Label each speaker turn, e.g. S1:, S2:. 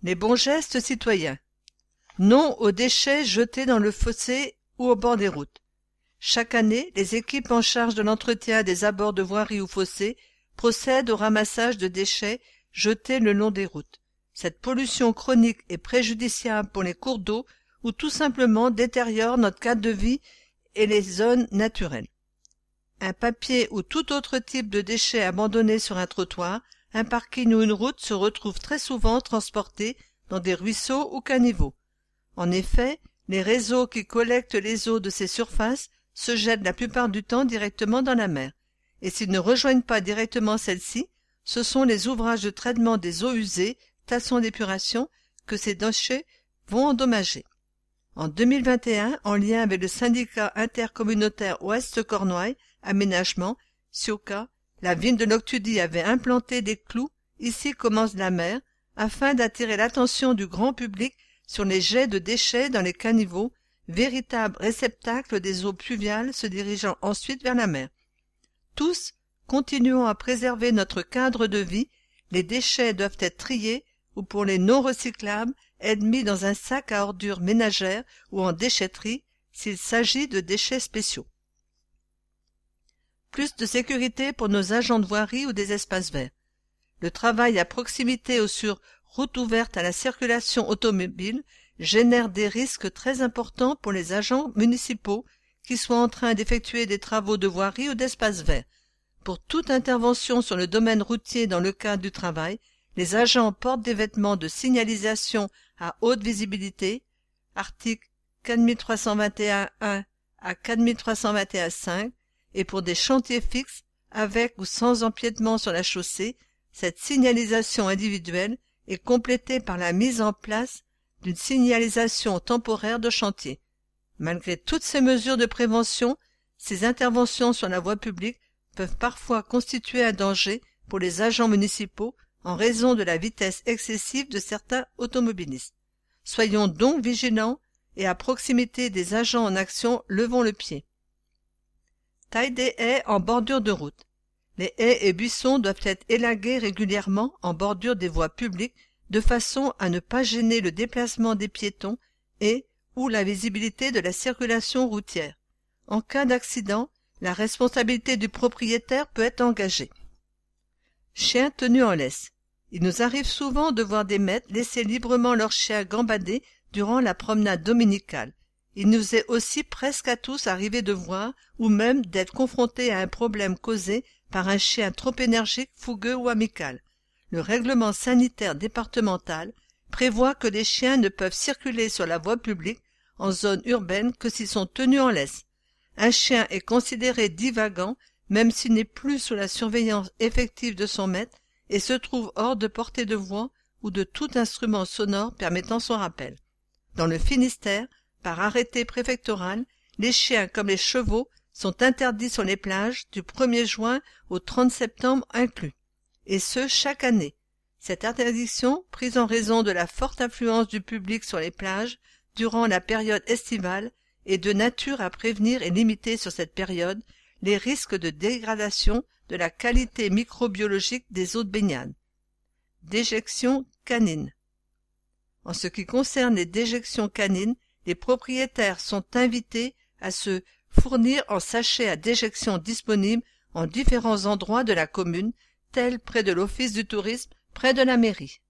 S1: Les bons gestes citoyens. Non aux déchets jetés dans le fossé ou au bord des routes. Chaque année, les équipes en charge de l'entretien des abords de voiries ou fossés procèdent au ramassage de déchets jetés le long des routes. Cette pollution chronique est préjudiciable pour les cours d'eau ou tout simplement détériore notre cadre de vie et les zones naturelles. Un papier ou tout autre type de déchet abandonné sur un trottoir, un parking ou une route se retrouve très souvent transporté dans des ruisseaux ou caniveaux. En effet, les réseaux qui collectent les eaux de ces surfaces se jettent la plupart du temps directement dans la mer, et s'ils ne rejoignent pas directement celle-ci, ce sont les ouvrages de traitement des eaux usées, stations d'épuration, que ces déchets vont endommager. En 2021, en lien avec le syndicat intercommunautaire Ouest Cornouailles Aménagement, SIOCA, la ville de Noctudie avait implanté des clous « Ici commence la mer » afin d'attirer l'attention du grand public sur les jets de déchets dans les caniveaux, véritables réceptacles des eaux pluviales se dirigeant ensuite vers la mer. Tous, continuons à préserver notre cadre de vie, les déchets doivent être triés ou pour les non recyclables, être mis dans un sac à ordures ménagères ou en déchetterie s'il s'agit de déchets spéciaux. Plus de sécurité pour nos agents de voirie ou des espaces verts. Le travail à proximité ou sur route ouverte à la circulation automobile génère des risques très importants pour les agents municipaux qui soient en train d'effectuer des travaux de voirie ou d'espaces verts. Pour toute intervention sur le domaine routier dans le cadre du travail, les agents portent des vêtements de signalisation à haute visibilité, article 4321.1 à 4321.5, et pour des chantiers fixes, avec ou sans empiètement sur la chaussée, cette signalisation individuelle est complétée par la mise en place d'une signalisation temporaire de chantier. Malgré toutes ces mesures de prévention, ces interventions sur la voie publique peuvent parfois constituer un danger pour les agents municipaux en raison de la vitesse excessive de certains automobilistes. Soyons donc vigilants et à proximité des agents en action, levons le pied. Taille des haies en bordure de route. Les haies et buissons doivent être élagués régulièrement en bordure des voies publiques de façon à ne pas gêner le déplacement des piétons et ou la visibilité de la circulation routière. En cas d'accident, la responsabilité du propriétaire peut être engagée. Chiens tenus en laisse. Il nous arrive souvent de voir des maîtres laisser librement leurs chiens gambader durant la promenade dominicale. Il nous est aussi presque à tous arrivé de voir ou même d'être confrontés à un problème causé par un chien trop énergique, fougueux ou amical. Le règlement sanitaire départemental prévoit que les chiens ne peuvent circuler sur la voie publique en zone urbaine que s'ils sont tenus en laisse. Un chien est considéré divagant même s'il n'est plus sous la surveillance effective de son maître et se trouve hors de portée de voix ou de tout instrument sonore permettant son rappel. Dans le Finistère, par arrêté préfectoral, les chiens comme les chevaux sont interdits sur les plages du 1er juin au 30 septembre inclus, et ce chaque année. Cette interdiction, prise en raison de la forte influence du public sur les plages durant la période estivale, est de nature à prévenir et limiter sur cette période les risques de dégradation de la qualité microbiologique des eaux de baignade. Déjection canine. En ce qui concerne les déjections canines, les propriétaires sont invités à se fournir en sachets à déjection disponibles en différents endroits de la commune, tels près de l'office du tourisme, près de la mairie.